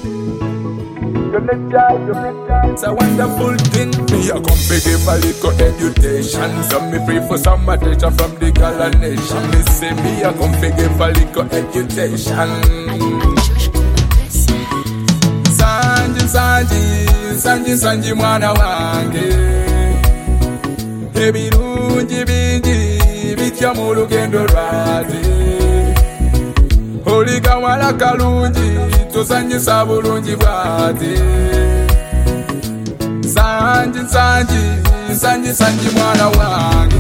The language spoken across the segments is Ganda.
It's a wonderful thing. Me a come to give a little education. So me pray for some attention from the Gala nation. Me say me a come to give a little education. Sanji mwana wange. Ebirungi bingi bitya mu lugendo lwate. Oli kawala kalungi tosanyisa bulungi bwate. Sanji mwana wange.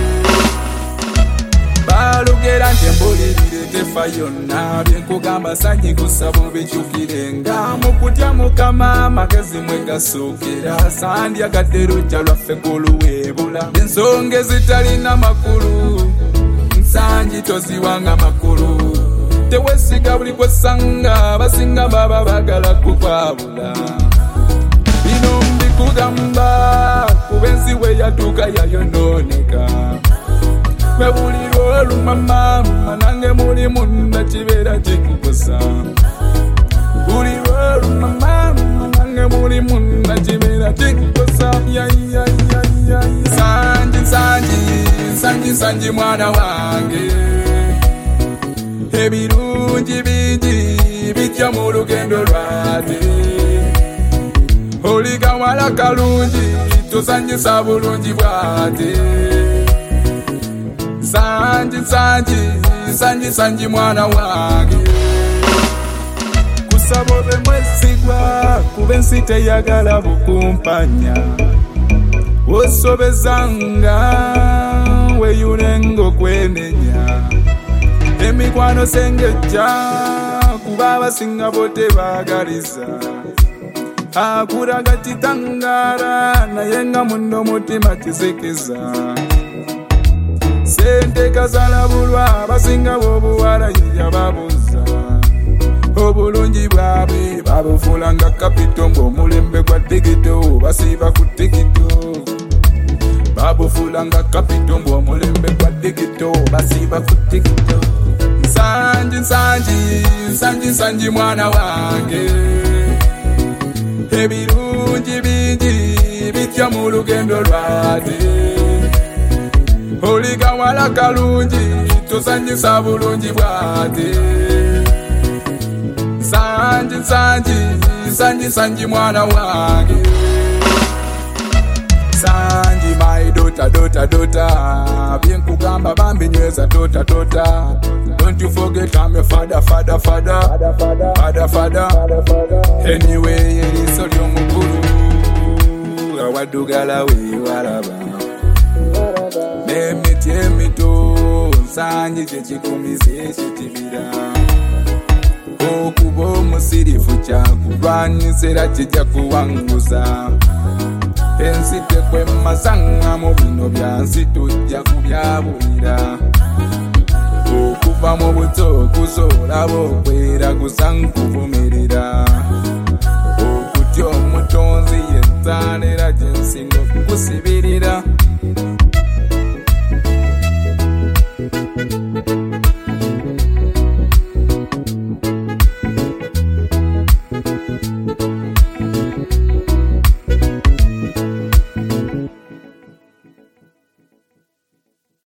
Balugera nti embulirire tefa yonna. Byenkugamba sanji kusaba obikyukirenga. Mukutya mukama amagezi mwe gasukira. Sandi agadde lujja lwaffe kuluweebula. Ensonga ezitalina makulu sanji toziwanga makulu. Tewesiga buli kwesanga basinga baba bagala kukwabula. Bino mbikugamba kubenzi we yatuuka yayononeka. Webulirwa olumama nange muli munna kibeera kikukosa. Bulirwa olumama nange muli munna kibeera kikukosa. Sanji mwana wange. Ebirungi bingi bitya mu lugendo lwate. Oli kawala kalungi tosanyisa bulungi bwate. Sanji mwana wange. Kusaba obe mwesigwa kuba ensi teyagala bukumpanya. Osobezanga weyulenga okwenenya. Emikwano sengejja kuba abasinga bo tebaagaliza. Akulaga kitangara naye nga muno mutima kizikiza. Sente kazalabulwa abasinga b'obuwala yija babuza. Obulungi bwabwe babufuula nga kapito ng'omulembe gwa digito basiiba ku tikito. Babufuula nga kapito ng'omulembe gwa digito basiiba ku tikito. Sanji mwana wange. Ebirungi bingi bitya mu lugendo lwate. Oli kawala kalungi tosanyisa bulungi bwate. Sanji mwana wange. Sanji my daughter. Byenkugamba bambinyweza tota. Don't you forget I'm your father. Anyway, eriso ly'omukulu awadugala weewalaba. N'emiti emito sanji kyekikumiza ekitibira. Okuba omusirifu kyakulwanyisa era kijja kuwanguza. Ensi tekwemmasanga mu bino byansi tujja kubyabulira. Okuva mu buto okuzoolaba okweraguza nkuvumirira. Okutya omutonzi yenzaala era gye nsinga okukusibirira.